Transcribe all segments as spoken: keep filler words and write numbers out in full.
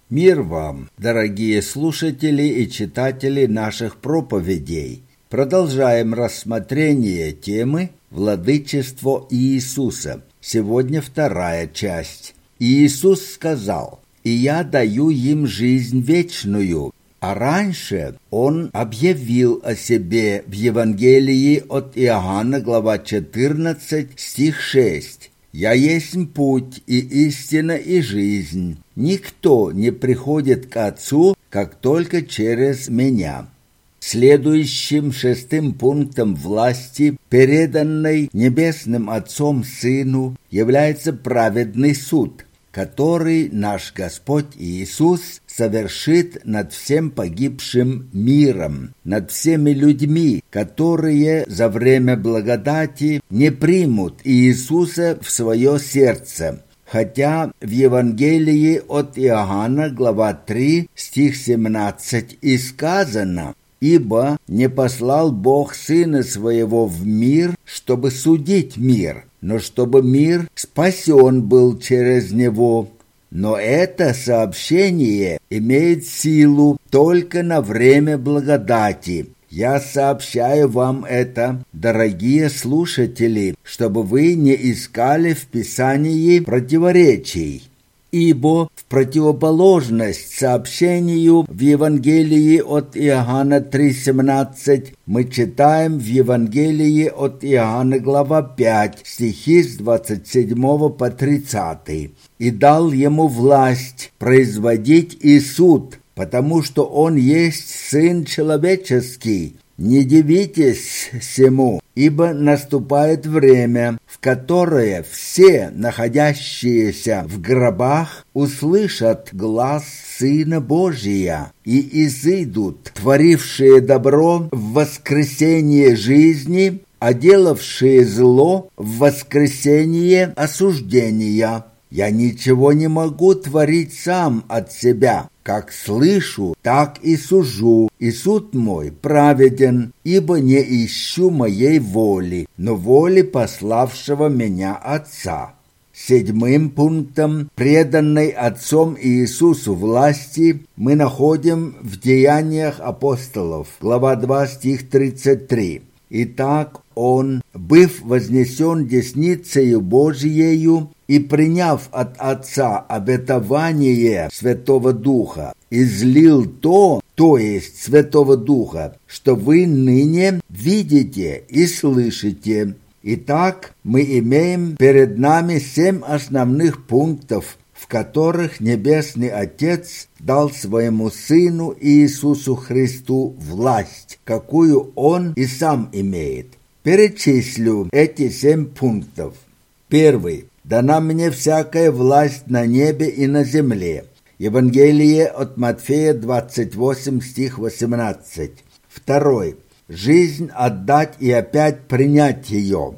Мир вам, дорогие слушатели и читатели наших проповедей. Продолжаем рассмотрение темы «Владычество Иисуса». Сегодня вторая часть. Иисус сказал: «И я даю им жизнь вечную». А раньше Он объявил о себе в Евангелии от Иоанна, глава четырнадцать, стих шесть. «Я есть путь и истина и жизнь. Никто не приходит к Отцу, как только через Меня». Следующим шестым пунктом власти, переданной Небесным Отцом Сыну, является праведный суд, который наш Господь Иисус совершит над всем погибшим миром, над всеми людьми, которые за время благодати не примут Иисуса в свое сердце. Хотя в Евангелии от Иоанна, глава три, стих семнадцать, и сказано: «Ибо не послал Бог Сына Своего в мир, чтобы судить мир, но чтобы мир спасен был через Него». Но это сообщение имеет силу только на время благодати. Я сообщаю вам это, дорогие слушатели, чтобы вы не искали в Писании противоречий. Ибо в противоположность сообщению в Евангелии от Иоанна три семнадцать мы читаем в Евангелии от Иоанна, глава пять, стихи с двадцать седьмого по тридцатый. «И дал ему власть производить и суд, потому что он есть Сын Человеческий. Не дивитесь сему, ибо наступает время, в которое все, находящиеся в гробах, услышат глас Сына Божия и изыдут, творившие добро в воскресение жизни, а делавшие зло в воскресение осуждения. Я ничего не могу творить сам от себя. Как слышу, так и сужу, и суд мой праведен, ибо не ищу моей воли, но воли пославшего меня Отца». Седьмым пунктом преданной Отцом Иисусу власти мы находим в Деяниях апостолов, глава два, стих тридцать три. «Итак, Он, быв вознесен десницею Божиею и приняв от Отца обетование Святого Духа, излил то, то есть Святого Духа, что вы ныне видите и слышите». Итак, мы имеем перед нами семь основных пунктов, в которых Небесный Отец дал своему Сыну Иисусу Христу власть, какую Он и сам имеет. Перечислю эти семь пунктов. Первый. «Дана мне всякая власть на небе и на земле». Евангелие от Матфея, двадцать восемь, стих восемнадцать. Второй. «Жизнь отдать и опять принять ее».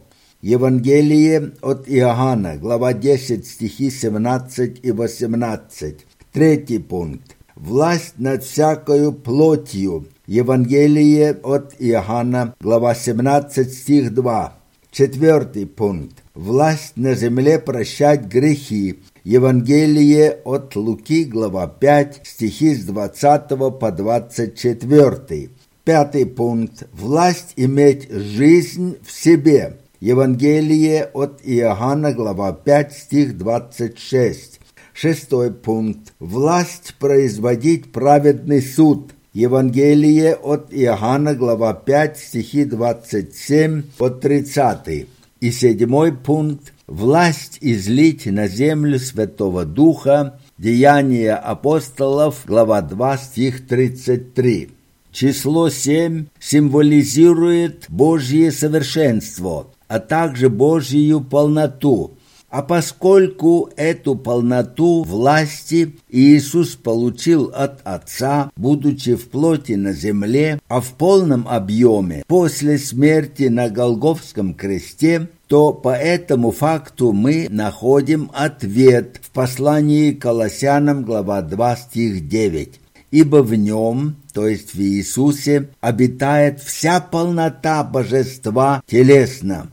Евангелие от Иоанна, глава десять, стихи семнадцать и восемнадцать. Третий пункт. «Власть над всякою плотью». Евангелие от Иоанна, глава семнадцать, стих два. Четвертый пункт. «Власть на земле прощать грехи». Евангелие от Луки, глава пять, стихи с двадцатого по двадцать четвёртый. Пятый пункт. «Власть иметь жизнь в себе». Евангелие от Иоанна, глава пять, стих двадцать шесть. Шестой пункт. «Власть производить праведный суд». Евангелие от Иоанна, глава пять, стихи двадцать семь по тридцатый. И седьмой пункт. «Власть излить на землю Святого Духа». Деяния апостолов, глава два, стих тридцать три. Число семь символизирует Божье совершенство, а также Божью полноту. А поскольку эту полноту власти Иисус получил от Отца, будучи в плоти на земле, а в полном объеме после смерти на Голгофском кресте, то по этому факту мы находим ответ в послании к Колоссянам, глава два, стих девять. «Ибо в Нем, то есть в Иисусе, обитает вся полнота божества телесно».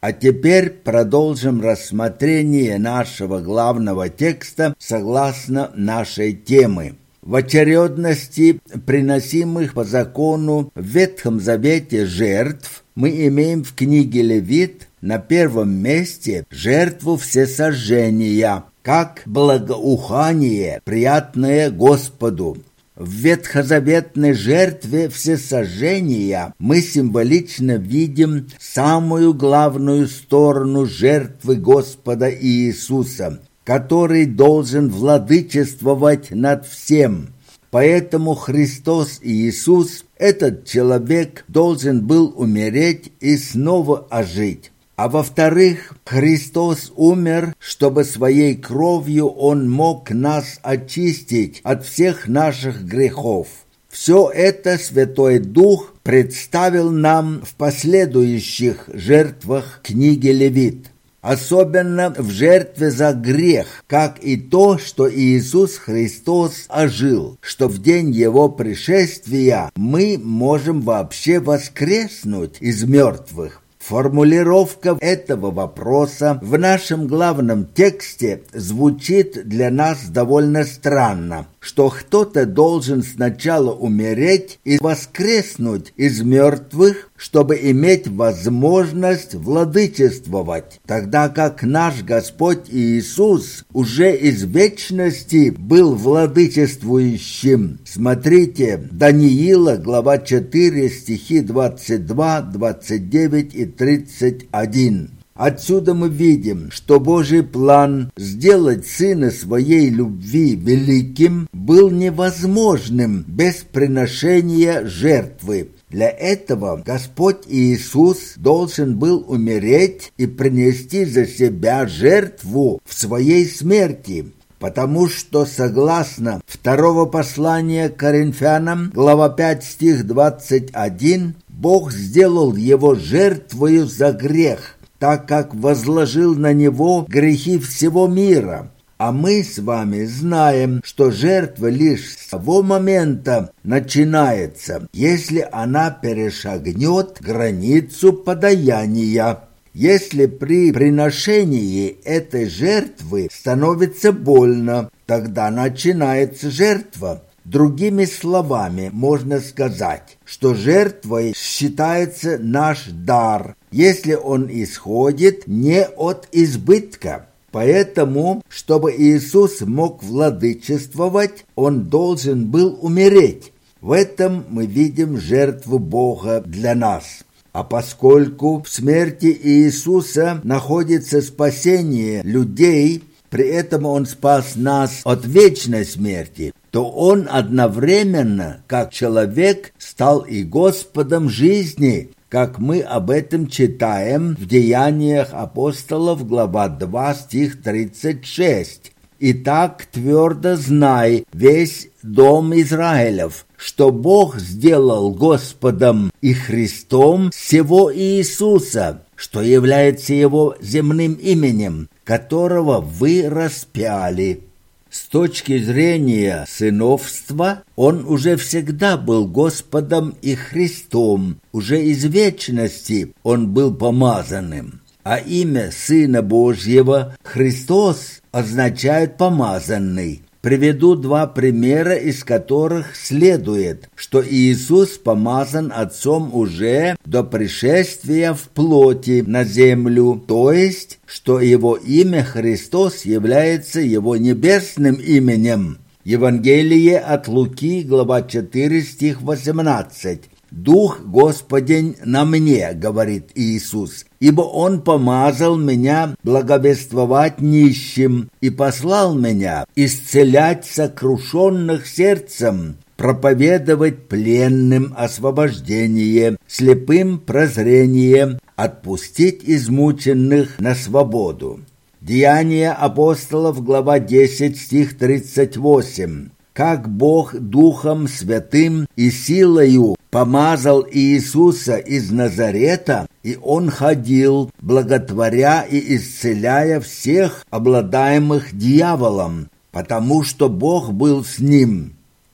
А теперь продолжим рассмотрение нашего главного текста согласно нашей темы. В очередности приносимых по закону в Ветхом Завете жертв мы имеем в книге Левит на первом месте жертву всесожжения, как благоухание, приятное Господу. В ветхозаветной жертве всесожжения мы символично видим самую главную сторону жертвы Господа Иисуса, который должен владычествовать над всем. Поэтому Христос Иисус, этот человек, должен был умереть и снова ожить. А во-вторых, Христос умер, чтобы своей кровью Он мог нас очистить от всех наших грехов. Все это Святой Дух представил нам в последующих жертвах книги Левит. Особенно в жертве за грех, как и то, что Иисус Христос ожил, что в день Его пришествия мы можем вообще воскреснуть из мертвых. Формулировка этого вопроса в нашем главном тексте звучит для нас довольно странно, что кто-то должен сначала умереть и воскреснуть из мертвых, чтобы иметь возможность владычествовать, тогда как наш Господь Иисус уже из вечности был владычествующим. Смотрите, Даниила, глава четыре, стихи двадцать два, двадцать девять и тридцать один. Отсюда мы видим, что Божий план сделать Сына Своей любви великим был невозможным без приношения жертвы. Для этого Господь Иисус должен был умереть и принести за себя жертву в Своей смерти, потому что, согласно второго послания к Коринфянам, глава пять, стих двадцать один, Бог сделал Его жертвою за грех, так как возложил на Него грехи всего мира. А мы с вами знаем, что жертва лишь с того момента начинается, если она перешагнет границу подаяния. Если при приношении этой жертвы становится больно, тогда начинается жертва. Другими словами, можно сказать, что жертвой считается наш дар, если он исходит не от избытка. Поэтому, чтобы Иисус мог владычествовать, Он должен был умереть. В этом мы видим жертву Бога для нас. А поскольку в смерти Иисуса находится спасение людей, при этом Он спас нас от вечной смерти, то Он одновременно, как человек, стал и Господом жизни, как мы об этом читаем в Деяниях апостолов, глава два, стих тридцать шесть. «Итак, твердо знай, весь дом Израилев, что Бог сделал Господом и Христом сего Иисуса, что является Его земным именем, которого вы распяли». С точки зрения сыновства, Он уже всегда был Господом и Христом, уже из вечности Он был помазанным. А имя Сына Божьего, Христос, означает «помазанный». Приведу два примера, из которых следует, что Иисус помазан Отцом уже до пришествия в плоти на землю, то есть, что Его имя Христос является Его небесным именем. Евангелие от Луки, глава четыре, стих восемнадцать. «Дух Господень на мне, — говорит Иисус, — ибо Он помазал меня благовествовать нищим и послал меня исцелять сокрушенных сердцем, проповедовать пленным освобождение, слепым прозрение, отпустить измученных на свободу». Деяния апостолов, глава десять, стих тридцать восемь. «Как Бог Духом Святым и силою помазал Иисуса из Назарета, и Он ходил, благотворя и исцеляя всех, обладаемых дьяволом, потому что Бог был с Ним».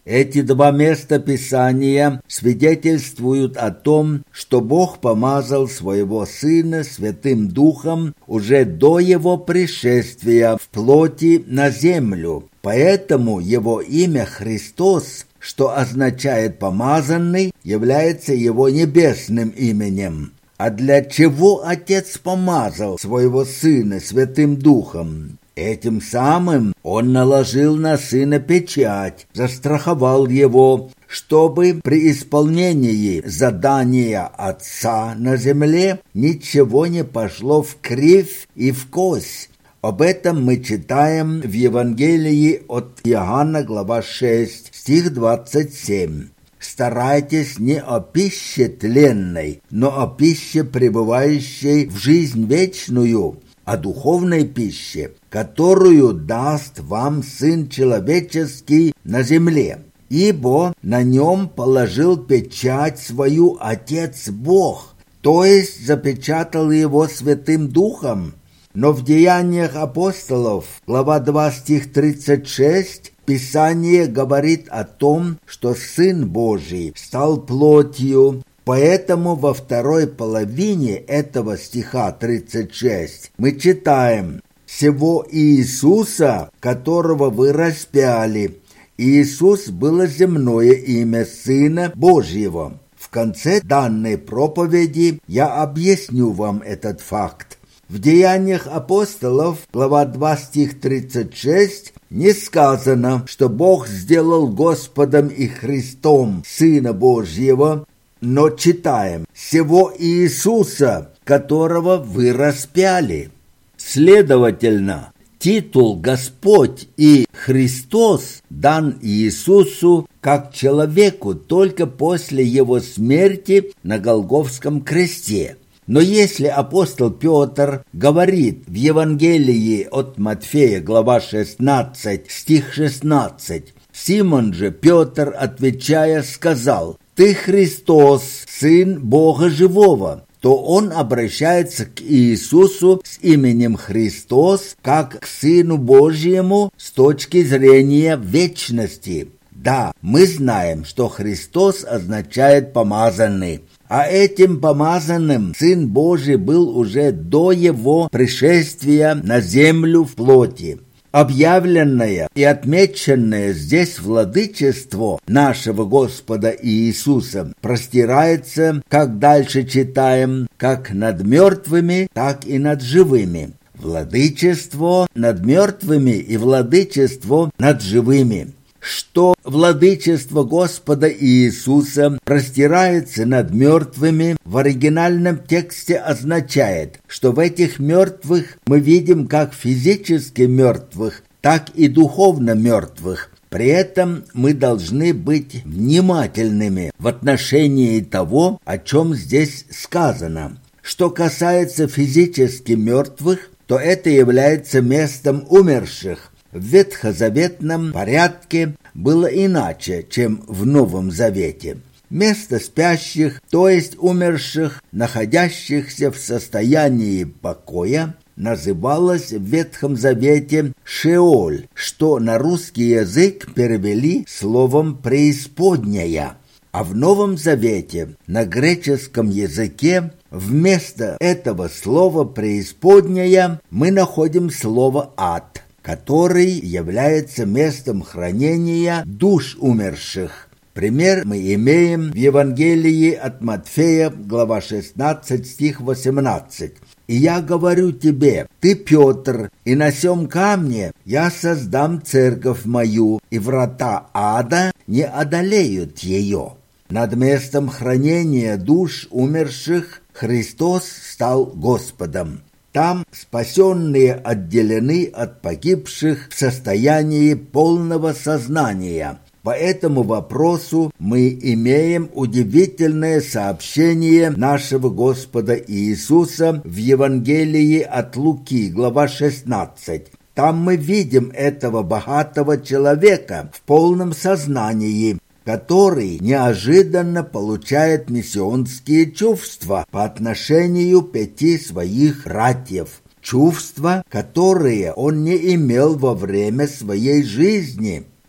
Эти два места Писания свидетельствуют о том, что Бог помазал своего Сына Святым Духом уже до Его пришествия в плоти на землю. Поэтому Его имя Христос, что означает «помазанный», является Его небесным именем. А для чего Отец помазал своего Сына Святым Духом? Этим самым Он наложил на Сына печать, застраховал Его, чтобы при исполнении задания Отца на земле ничего не пошло вкривь и вкось. Об этом мы читаем в Евангелии от Иоанна, глава шесть, стих двадцать семь. «Старайтесь не о пище тленной, но о пище, пребывающей в жизнь вечную, о духовной пище, которую даст вам Сын Человеческий на земле. Ибо на нем положил печать свою Отец Бог, то есть запечатал его Святым Духом». Но в Деяниях апостолов, глава два, стих тридцать шесть, Писание говорит о том, что Сын Божий стал плотью. Поэтому во второй половине этого стиха тридцать шесть мы читаем: «Сего Иисуса, которого вы распяли». Иисус было земное имя Сына Божьего. В конце данной проповеди я объясню вам этот факт. В Деяниях апостолов, глава два, стих тридцать шесть, не сказано, что Бог сделал Господом и Христом Сына Божьего, но читаем: «Сего Иисуса, которого вы распяли». Следовательно, титул «Господь» и «Христос» дан Иисусу как человеку только после Его смерти на Голгофском кресте. Но если апостол Петр говорит в Евангелии от Матфея, глава шестнадцать, стих шестнадцать, Симон же Петр, отвечая, сказал: «Ты Христос, Сын Бога Живого», то он обращается к Иисусу с именем Христос как к Сыну Божьему с точки зрения вечности. Да, мы знаем, что Христос означает «помазанный», а этим помазанным Сын Божий был уже до Его пришествия на землю в плоти. Объявленное и отмеченное здесь владычество нашего Господа Иисуса простирается, как дальше читаем, как над мертвыми, так и над живыми. Владычество над мертвыми и владычество над живыми. Что владычество Господа Иисуса простирается над мертвыми, в оригинальном тексте означает, что в этих мертвых мы видим как физически мертвых, так и духовно мертвых. При этом мы должны быть внимательными в отношении того, о чем здесь сказано. Что касается физически мертвых, то это является местом умерших. В ветхозаветном порядке было иначе, чем в Новом Завете. Место спящих, то есть умерших, находящихся в состоянии покоя, называлось в Ветхом Завете Шеоль, что на русский язык перевели словом «преисподняя». А в Новом Завете на греческом языке вместо этого слова «преисподняя» мы находим слово «ад», который является местом хранения душ умерших. Пример мы имеем в Евангелии от Матфея, глава шестнадцать, стих восемнадцать. «И я говорю тебе, ты Петр, и на сем камне я создам церковь мою, и врата ада не одолеют ее». Над местом хранения душ умерших Христос стал Господом. Там спасенные отделены от погибших в состоянии полного сознания. По этому вопросу мы имеем удивительное сообщение нашего Господа Иисуса в Евангелии от Луки, глава шестнадцать. Там мы видим этого богатого человека в полном сознании, который неожиданно получает миссионские чувства по отношению пяти своих братьев. Чувства, которые он не имел во время своей жизни.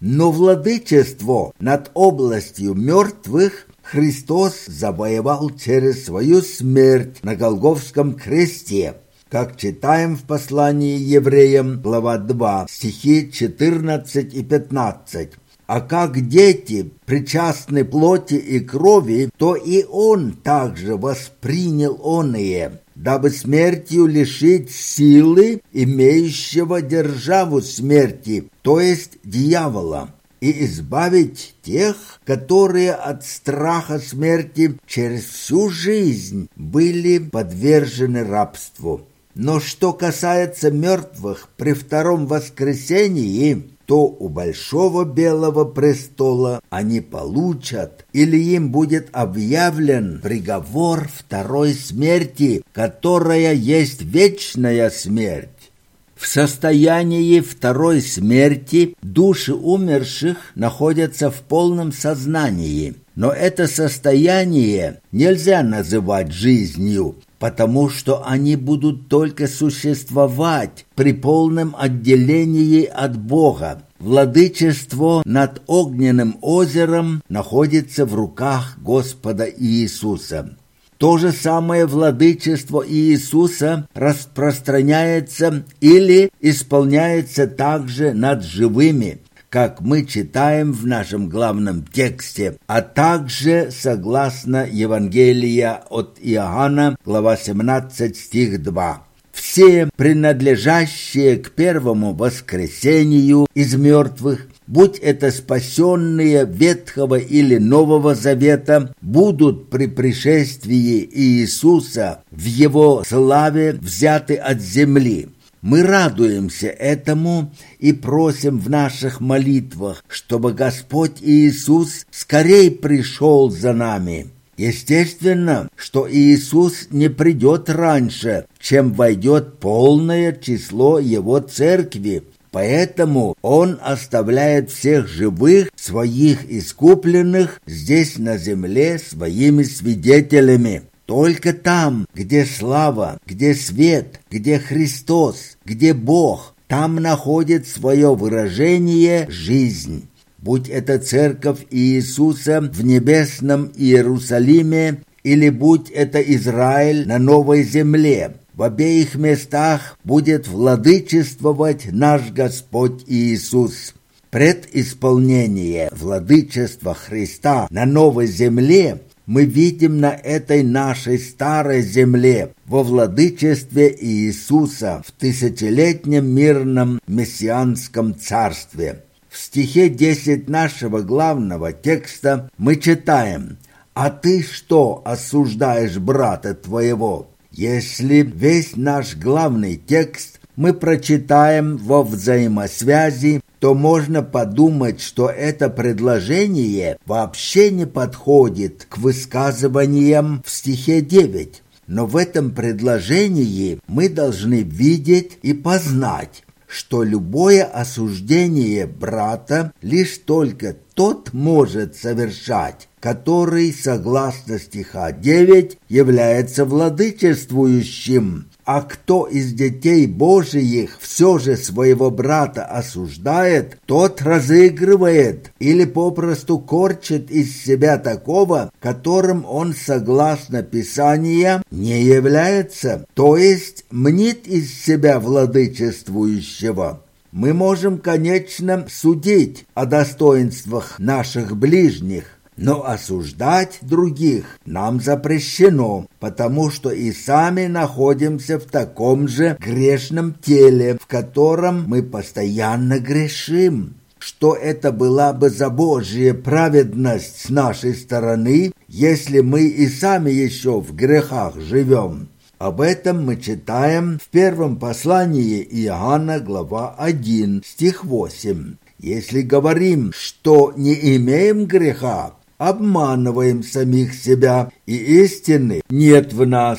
но владычество над областью мертвых Христос завоевал через свою смерть на Голгофском кресте, как читаем в послании евреям, глава два, стихи четырнадцать и пятнадцать. А как дети причастны плоти и крови, то и он также воспринял оные, дабы смертью лишить силы имеющего державу смерти, то есть дьявола, и избавить тех, которые от страха смерти через всю жизнь были подвержены рабству. Но что касается мертвых при втором воскресении, то у Большого Белого престола они получат, или им будет объявлен приговор второй смерти, которая есть вечная смерть. В состоянии второй смерти души умерших находятся в полном сознании, но это состояние нельзя называть жизнью, потому что они будут только существовать при полном отделении от Бога. Владычество над огненным озером находится в руках Господа Иисуса. То же самое владычество Иисуса распространяется или исполняется также над живыми, как мы читаем в нашем главном тексте, а также согласно Евангелия от Иоанна, глава семнадцать, стих два. Все принадлежащие к первому воскресению из мертвых, будь это спасенные Ветхого или Нового Завета, будут при пришествии Иисуса в Его славе взяты от земли. Мы радуемся этому и просим в наших молитвах, чтобы Господь Иисус скорей пришел за нами. Естественно, что Иисус не придет раньше, чем войдет полное число Его церкви, поэтому Он оставляет всех живых, своих искупленных, здесь на земле своими свидетелями. Только там, где слава, где свет, где Христос, где Бог, там находит свое выражение жизнь. Будь это церковь Иисуса в небесном Иерусалиме, или будь это Израиль на новой земле, в обеих местах будет владычествовать наш Господь Иисус. Предисполнение владычества Христа на новой земле мы видим на этой нашей старой земле во владычестве Иисуса в тысячелетнем мирном мессианском царстве. В стихе десять нашего главного текста мы читаем: «А ты что осуждаешь брата твоего?» Если весь наш главный текст мы прочитаем во взаимосвязи, то можно подумать, что это предложение вообще не подходит к высказываниям в стихе девять. Но в этом предложении мы должны видеть и познать, что любое осуждение брата лишь только тот может совершать, который, согласно стиха девять, является владычествующим. А кто из детей Божиих все же своего брата осуждает, тот разыгрывает или попросту корчит из себя такого, которым он, согласно Писанию, не является, то есть мнит из себя владычествующего. Мы можем, конечно, судить о достоинствах наших ближних, но осуждать других нам запрещено, потому что и сами находимся в таком же грешном теле, в котором мы постоянно грешим. Что это была бы за Божья праведность с нашей стороны, если мы и сами еще в грехах живем? Об этом мы читаем в первом послании Иоанна, глава один, стих восемь. Если говорим, что не имеем греха, обманываем самих себя, и истины нет в нас.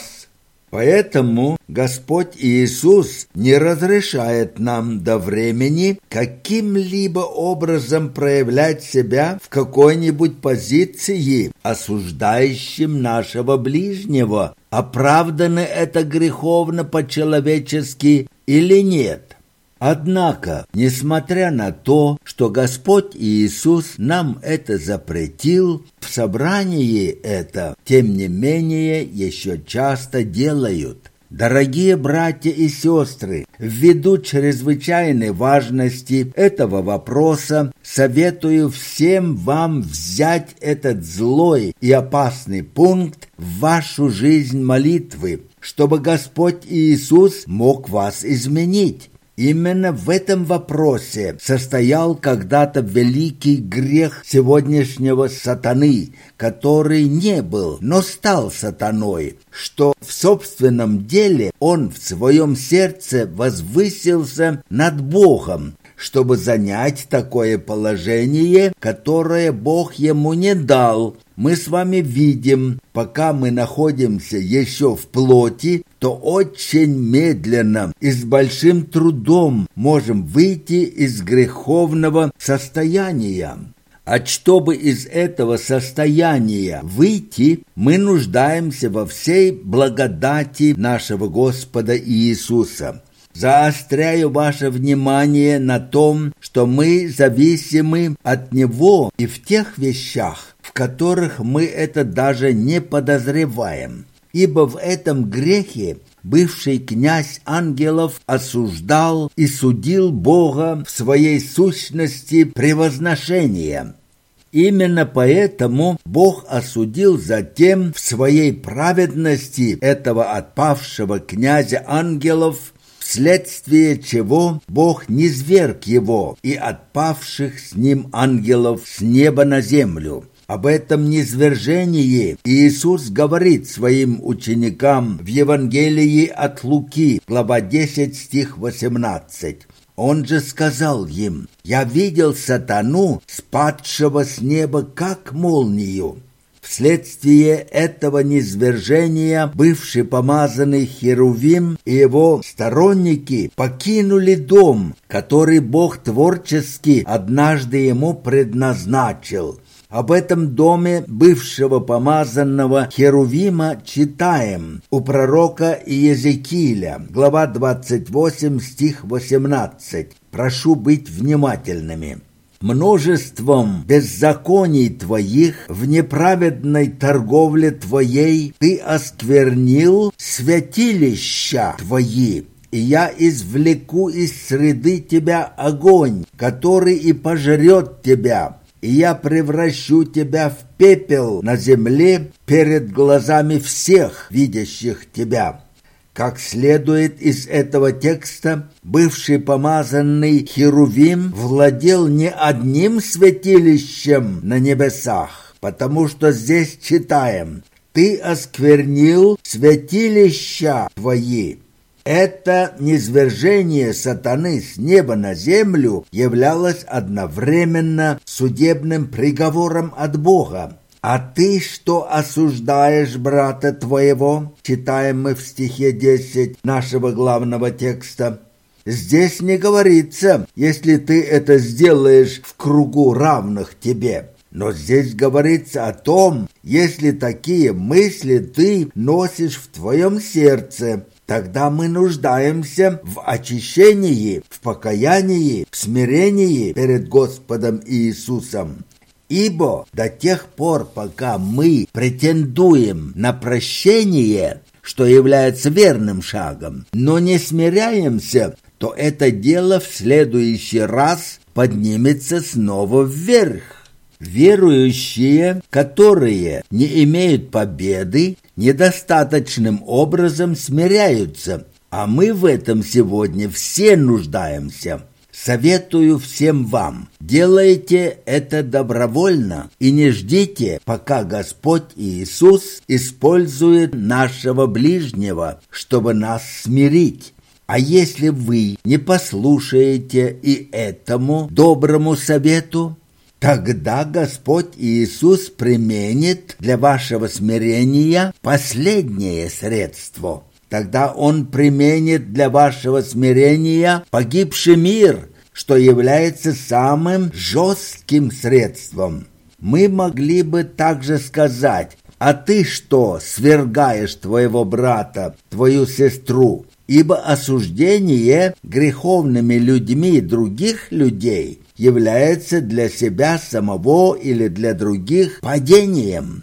Поэтому Господь Иисус не разрешает нам до времени каким-либо образом проявлять себя в какой-нибудь позиции, осуждающим нашего ближнего, оправдано это греховно по-человечески или нет. Однако, несмотря на то, что Господь Иисус нам это запретил, в собрании это, тем не менее, еще часто делают. Дорогие братья и сестры, ввиду чрезвычайной важности этого вопроса, советую всем вам взять этот злой и опасный пункт в вашу жизнь молитвы, чтобы Господь Иисус мог вас изменить. Именно в этом вопросе состоял когда-то великий грех сегодняшнего сатаны, который не был, но стал сатаной, что в собственном деле он в своем сердце возвысился над Богом, чтобы занять такое положение, которое Бог ему не дал. Мы с вами видим, пока мы находимся еще в плоти, то очень медленно и с большим трудом можем выйти из греховного состояния. А чтобы из этого состояния выйти, мы нуждаемся во всей благодати нашего Господа Иисуса. Заостряю ваше внимание на том, что мы зависимы от Него и в тех вещах, в которых мы это даже не подозреваем. Ибо в этом грехе бывший князь ангелов осуждал и судил Бога в своей сущности превозношения. Именно поэтому Бог осудил затем в своей праведности этого отпавшего князя ангелов, вследствие чего Бог низвергл его и отпавших с ним ангелов с неба на землю. Об этом низвержении Иисус говорит своим ученикам в Евангелии от Луки, глава десять, стих восемнадцать. Он же сказал им: «Я видел сатану, спадшего с неба, как молнию». Вследствие этого низвержения бывший помазанный Херувим и его сторонники покинули дом, который Бог творчески однажды ему предназначил. Об этом доме бывшего помазанного Херувима читаем у пророка Иезекииля, глава двадцать восемь, стих восемнадцать. Прошу быть внимательными. «Множеством беззаконий твоих в неправедной торговле твоей ты осквернил святилища твои, и я извлеку из среды тебя огонь, который и пожрет тебя, и я превращу тебя в пепел на земле перед глазами всех, видящих тебя». Как следует из этого текста, бывший помазанный Херувим владел не одним святилищем на небесах, потому что здесь читаем: «Ты осквернил святилища твои». Это низвержение сатаны с неба на землю являлось одновременно судебным приговором от Бога. «А ты что осуждаешь брата твоего?» Читаем мы в стихе десять нашего главного текста. Здесь не говорится, если ты это сделаешь в кругу равных тебе. Но здесь говорится о том, если такие мысли ты носишь в твоем сердце, тогда мы нуждаемся в очищении, в покаянии, в смирении перед Господом Иисусом. Ибо до тех пор, пока мы претендуем на прощение, что является верным шагом, но не смиряемся, то это дело в следующий раз поднимется снова вверх. Верующие, которые не имеют победы, недостаточным образом смиряются, а мы в этом сегодня все нуждаемся. Советую всем вам, делайте это добровольно и не ждите, пока Господь Иисус использует нашего ближнего, чтобы нас смирить. А если вы не послушаете и этому доброму совету, тогда Господь Иисус применит для вашего смирения последнее средство. Тогда Он применит для вашего смирения погибший мир, что является самым жестким средством. Мы могли бы также сказать: «А ты что, свергаешь твоего брата, твою сестру? ибо осуждение греховными людьми других людей является для себя самого или для других падением.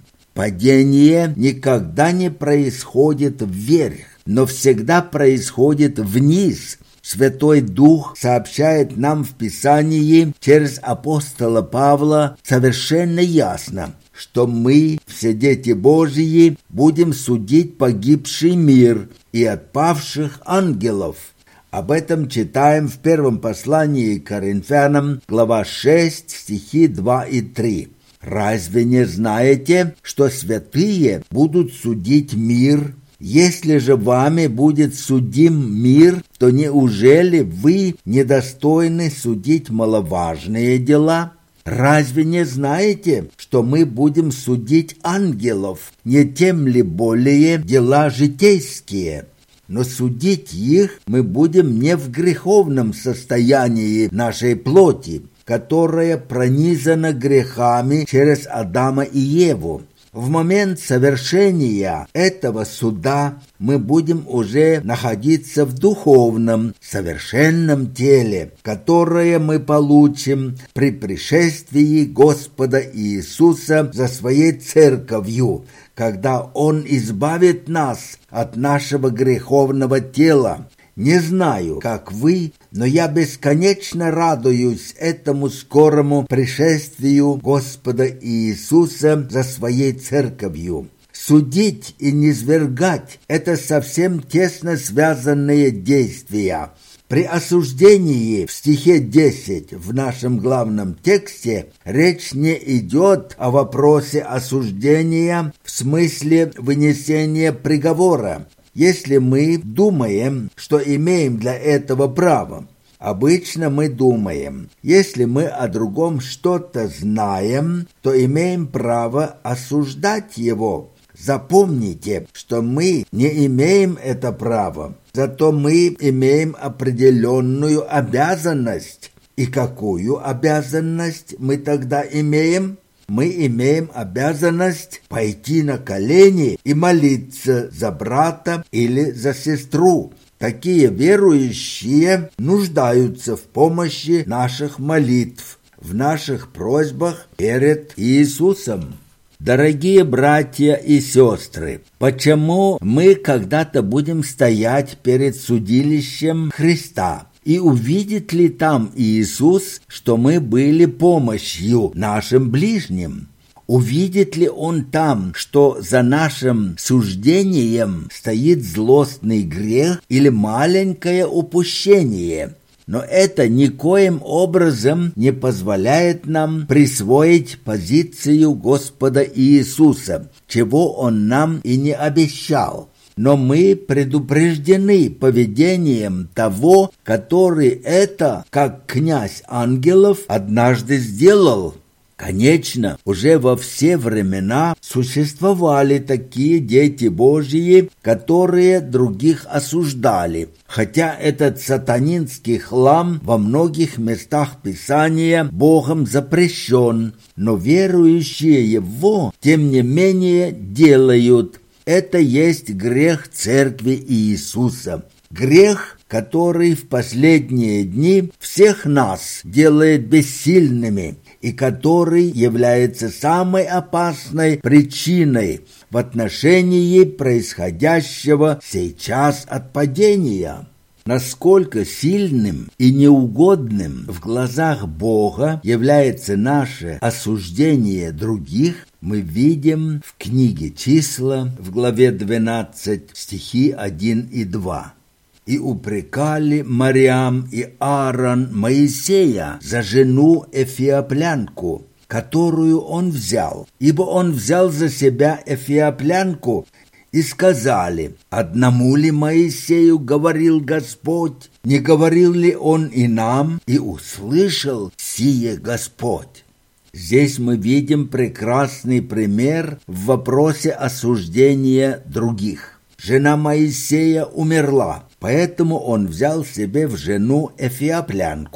Падение никогда не происходит вверх, но всегда происходит вниз. Святой Дух сообщает нам в Писании через апостола Павла совершенно ясно, что мы, все дети Божьи, будем судить погибший мир и отпавших ангелов. Об этом читаем в первом послании к Коринфянам, глава шесть, стихи два и три. «Разве не знаете, что святые будут судить мир? Если же вами будет судим мир, то неужели вы недостойны судить маловажные дела? Разве не знаете, что мы будем судить ангелов, не тем ли более дела житейские? Но судить их мы будем не в греховном состоянии нашей плоти, которая пронизана грехами через Адама и Еву. В момент совершения этого суда мы будем уже находиться в духовном, совершенном теле, которое мы получим при пришествии Господа Иисуса за Своей Церковью, когда Он избавит нас от нашего греховного тела. Не знаю, как вы, но я бесконечно радуюсь этому скорому пришествию Господа Иисуса за Своей Церковью. Судить и низвергать – это совсем тесно связанные действия. При осуждении в стихе десять в нашем главном тексте речь не идет о вопросе осуждения в смысле вынесения приговора, если мы думаем, что имеем для этого право. Обычно мы думаем, если мы о другом что-то знаем, то имеем право осуждать его. Запомните, что мы не имеем это право, зато мы имеем определенную обязанность. И какую обязанность мы тогда имеем? Мы имеем обязанность пойти на колени и молиться за брата или за сестру. Такие верующие нуждаются в помощи наших молитв, в наших просьбах перед Иисусом. Дорогие братья и сестры, почему мы когда-то будем стоять перед судилищем Христа? И увидит ли там Иисус, что мы были помощью нашим ближним? Увидит ли Он там, что за нашим суждением стоит злостный грех или маленькое упущение? Но это никоим образом не позволяет нам присвоить позицию Господа Иисуса, чего Он нам и не обещал. Но мы предупреждены поведением того, который это, как князь ангелов, однажды сделал. Конечно, уже во все времена существовали такие дети Божьи, которые других осуждали, хотя этот сатанинский хлам во многих местах Писания Богом запрещен, но верующие его, тем не менее, делают. Это есть грех Церкви Иисуса, грех, который в последние дни всех нас делает бессильными и который является самой опасной причиной в отношении происходящего сейчас отпадения. Насколько сильным и неугодным в глазах Бога является наше осуждение других, мы видим в книге «Числа» в главе двенадцать, стихи один и два. «И упрекали Мариам и Аарон Моисея за жену эфиоплянку, которую он взял, ибо он взял за себя эфиоплянку, и сказали: одному ли Моисею говорил Господь, не говорил ли он и нам, и услышал сие Господь?» Здесь мы видим прекрасный пример в вопросе осуждения других. Жена Моисея умерла, поэтому он взял себе в жену эфиоплянку.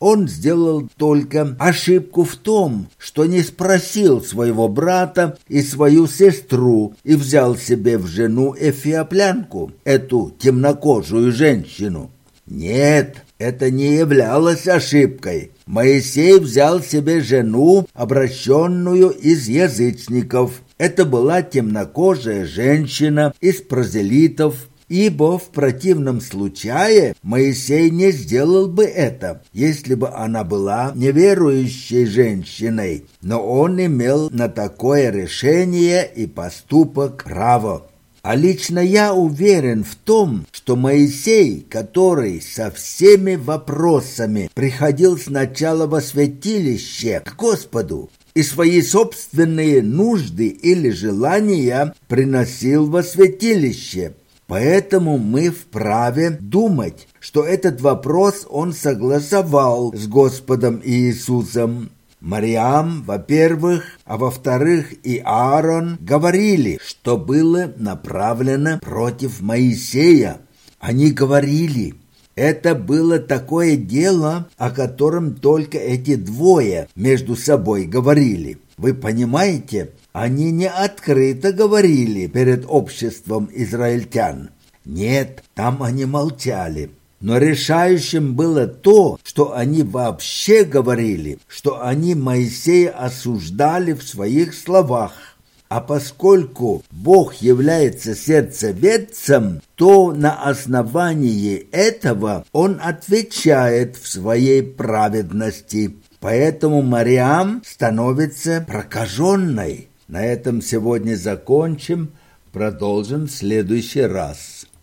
Он сделал только ошибку в том, что не спросил своего брата и свою сестру и взял себе в жену эфиоплянку, эту темнокожую женщину. Нет, это не являлось ошибкой. Моисей взял себе жену, обращенную из язычников. Это была темнокожая женщина из прозелитов, ибо в противном случае Моисей не сделал бы это, если бы она была неверующей женщиной, но он имел на такое решение и поступок право. А лично я уверен в том, что Моисей, который со всеми вопросами приходил сначала во святилище к Господу и свои собственные нужды или желания приносил во святилище, поэтому мы вправе думать, что этот вопрос он согласовал с Господом Иисусом. Мариам, во-первых, а во-вторых, и Аарон говорили, что было направлено против Моисея. Они говорили, это было такое дело, о котором только эти двое между собой говорили. Вы понимаете, они не открыто говорили перед обществом израильтян. Нет, там они молчали. Но решающим было то, что они вообще говорили, что они Моисея осуждали в своих словах. А поскольку Бог является сердцеведцем, то на основании этого Он отвечает в своей праведности. Поэтому Мариам становится прокаженной. На этом сегодня закончим, продолжим в следующий раз.